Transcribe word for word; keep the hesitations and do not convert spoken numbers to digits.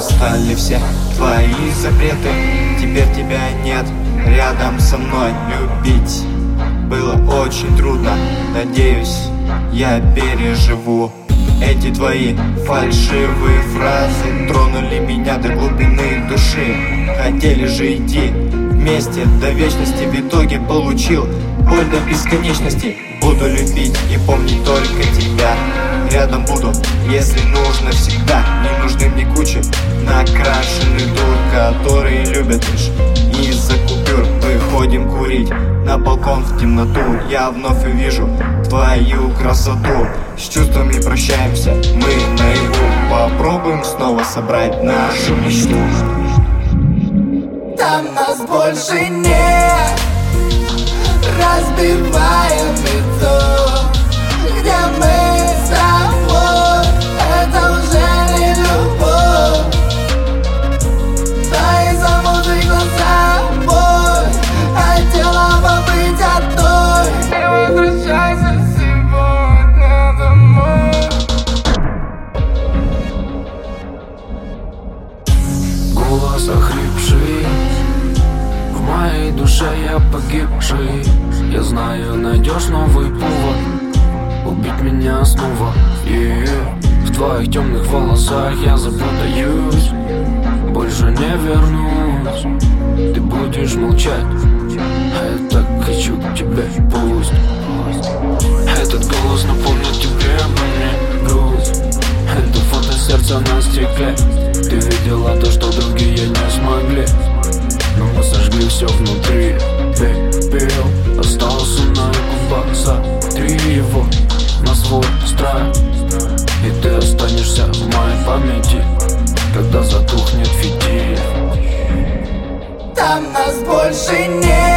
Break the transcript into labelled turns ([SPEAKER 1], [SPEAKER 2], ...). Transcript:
[SPEAKER 1] устали все твои запреты. Теперь тебя нет рядом со мной. Любить было очень трудно, надеюсь, я переживу. Эти твои фальшивые фразы тронули меня до глубины души. Хотели же идти вместе до вечности, в итоге получил боль до бесконечности. Буду любить и помнить только тебя. Рядом буду, если нужно, всегда. Не нужны мне кучи накрашенных дур, которые любят лишь из-за купюр. Выходим курить на балкон в темноту. Я вновь увижу твою красоту. С чувствами прощаемся мы наяву. Попробуем снова собрать нашу мечту.
[SPEAKER 2] Там нас больше нет, разбиваем лицо, где мы с тобой, это уже не любовь. Твои замутые глаза, боль, хотела побыть одной. Не возвращайся сегодня домой.
[SPEAKER 3] Голос охрипший, в моей душе я погибший. Я знаю, найдешь новый повод убить меня снова. Yeah. В твоих темных волосах я запутаюсь, больше не вернусь. Ты будешь молчать, а я так хочу к тебе, пусть. Этот голос напомнит тебе обо мне грусть. Это фото сердца на стекле. Ты видела то, что другие не смогли, но мы сожгли все внутри. Пепел остался на губах, сотри его на свой страх, и ты останешься в моей памяти, когда затухнет фитиль.
[SPEAKER 2] Там нас больше нет.